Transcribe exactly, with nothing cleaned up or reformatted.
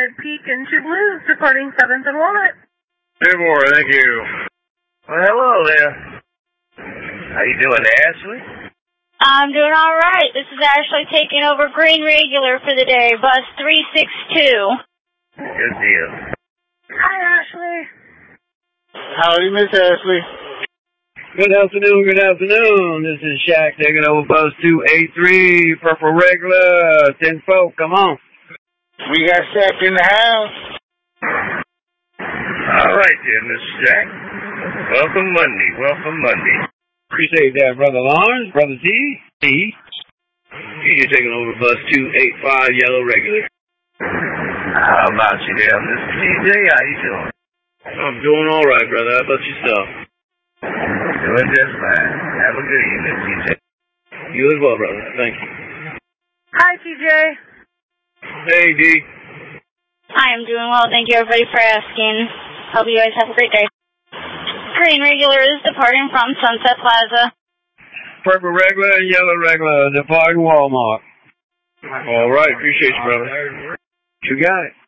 Red Peak and Two Blues, departing seventh and Walnut. Two more, thank you. Well, hello there. How you doing, Ashley? I'm doing all right. This is Ashley taking over Green Regular for the day, bus three six two. Good deal. Hi, Ashley. Howdy, Miss Ashley. Good afternoon, good afternoon. This is Shaq taking over bus two eight three, Purple Regular, ten four, come on. We got Shaq in the house. All right, then, Mister Jack. Welcome Monday, welcome Monday. Appreciate that, Brother Lawrence, Brother T. T. You're taking over bus two eight five, Yellow Regular. How about you there, Mister T J? How you doing? I'm doing all right, brother. How about yourself? Doing just fine. Have a good evening, T J. You as well, brother. Thank you. Hi, T J. Hey, D. I am doing well. Thank you, everybody, for asking. Hope you guys have a great day. Green Regular is departing from Sunset Plaza. Purple Regular and Yellow Regular departing Walmart. All right, appreciate you, brother. You got it.